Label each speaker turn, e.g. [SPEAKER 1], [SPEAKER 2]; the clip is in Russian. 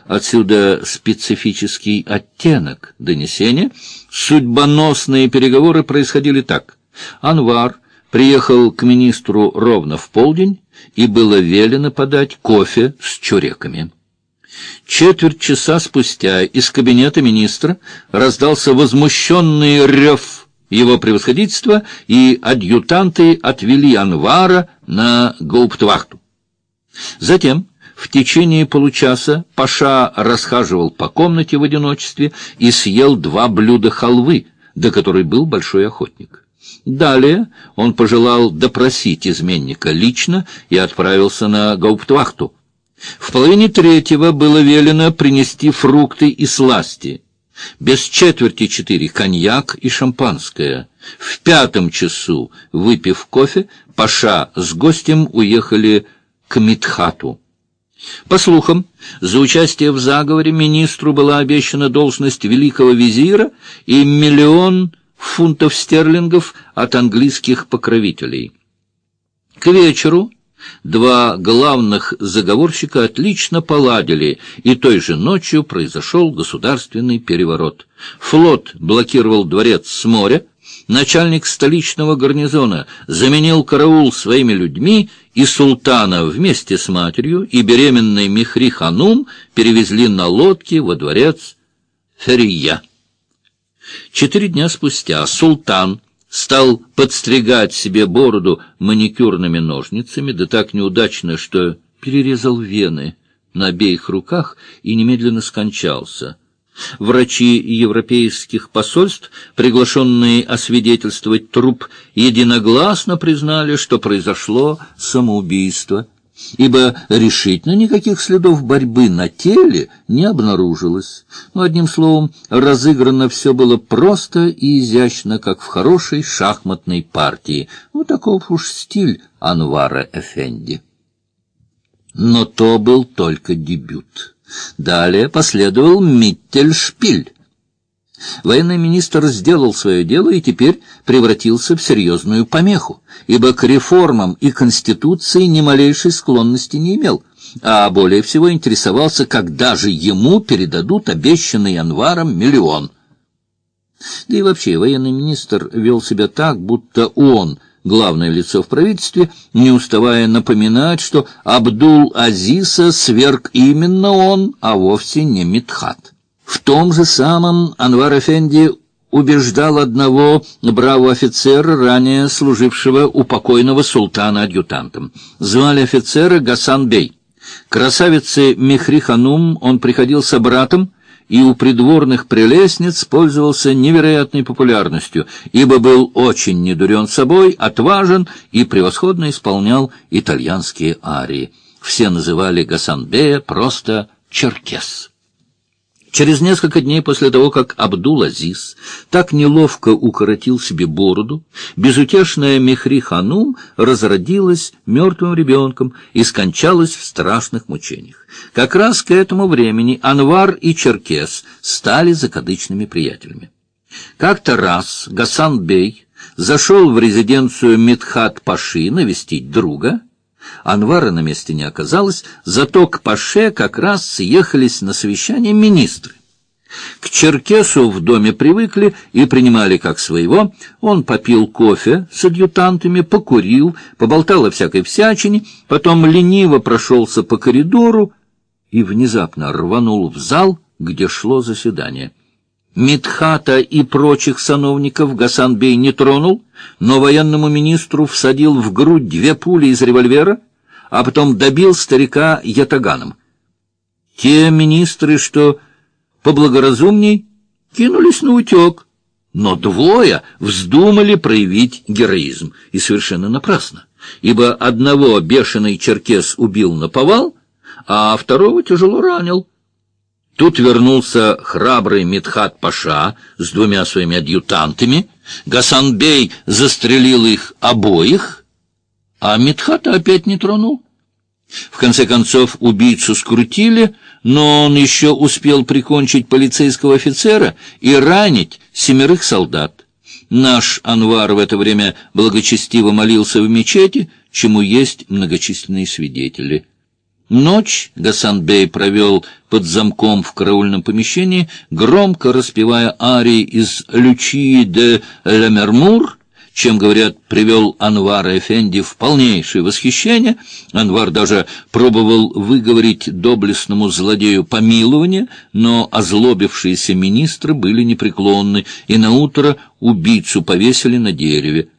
[SPEAKER 1] отсюда специфический оттенок донесения. Судьбоносные переговоры происходили так. Анвар приехал к министру ровно в полдень, и было велено подать кофе с чуреками. Четверть часа спустя из кабинета министра раздался возмущенный рев его превосходительства, и адъютанты отвели Анвара на гауптвахту. Затем в течение получаса паша расхаживал по комнате в одиночестве и съел 2 блюда халвы, до которой был большой охотник. Далее он пожелал допросить изменника лично и отправился на гауптвахту. В 2:30 было велено принести фрукты и сласти. Без 3:45 коньяк и шампанское. В 5 часу, выпив кофе, паша с гостем уехали к Мидхату. По слухам, за участие в заговоре министру была обещана должность великого визира и 1 миллион фунтов стерлингов от английских покровителей. К вечеру 2 главных заговорщика отлично поладили, и той же ночью произошел государственный переворот. Флот блокировал дворец с моря, начальник столичного гарнизона заменил караул своими людьми, и султана вместе с матерью и беременной Мехри-ханум перевезли на лодке во дворец Ферия. 4 дня спустя султан стал подстригать себе бороду маникюрными ножницами, да так неудачно, что перерезал вены на обеих руках и немедленно скончался. Врачи европейских посольств, приглашенные освидетельствовать труп, единогласно признали, что произошло самоубийство, ибо решительно никаких следов борьбы на теле не обнаружилось. Но, одним словом, разыграно все было просто и изящно, как в хорошей шахматной партии. Таков уж стиль Анвара Эфенди. Но то был только дебют. Далее последовал Миттельшпиль. Военный министр сделал свое дело и теперь превратился в серьезную помеху, ибо к реформам и конституции ни малейшей склонности не имел, а более всего интересовался, когда же ему передадут обещанный Анваром 1 миллион. Да и вообще военный министр вел себя так, будто он главное лицо в правительстве, не уставая напоминать, что Абдул-Азиза сверг именно он, а вовсе не Мидхат. В том же самом Анвар Эфенди убеждал одного бравого офицера, ранее служившего у покойного султана адъютантом. Звали офицера Гасан-бей. Красавице Мехри-ханум он приходился братом, и у придворных прелестниц пользовался невероятной популярностью, ибо был очень недурен собой, отважен и превосходно исполнял итальянские арии. Все называли Гасан-бея просто «Черкес». Через несколько дней после того, как Абдул-Азиз так неловко укоротил себе бороду, безутешная Мехри-ханум разродилась мертвым ребенком и скончалась в страшных мучениях. Как раз к этому времени Анвар и Черкес стали закадычными приятелями. Как-то раз Гасан-бей зашел в резиденцию Мидхат-паши навестить друга. Анвара на месте не оказалось, зато к паше как раз съехались на совещание министры. К Черкесу в доме привыкли и принимали как своего. Он попил кофе с адъютантами, покурил, поболтал о всякой всячине, потом лениво прошелся по коридору и внезапно рванул в зал, где шло заседание. Мидхата и прочих сановников Гасан-бей не тронул, но военному министру всадил в грудь 2 пули из револьвера, а потом добил старика ятаганом. Те министры, что поблагоразумней, кинулись наутек, но 2 вздумали проявить героизм, и совершенно напрасно, ибо одного бешеный черкес убил наповал, а 2 тяжело ранил. Тут вернулся храбрый Мидхат-паша с 2 своими адъютантами. Гасан-бей застрелил их обоих, а Мидхата опять не тронул. В конце концов убийцу скрутили, но он еще успел прикончить полицейского офицера и ранить 7 солдат. Наш Анвар в это время благочестиво молился в мечети, чему есть многочисленные свидетели. Ночь Гасан-бей провел под замком в караульном помещении, громко распевая арии из «Лючии де Лемермур», чем, говорят, привел Анвара Эфенди в полнейшее восхищение. Анвар даже пробовал выговорить доблестному злодею помилование, но озлобившиеся министры были непреклонны, и наутро убийцу повесили на дереве.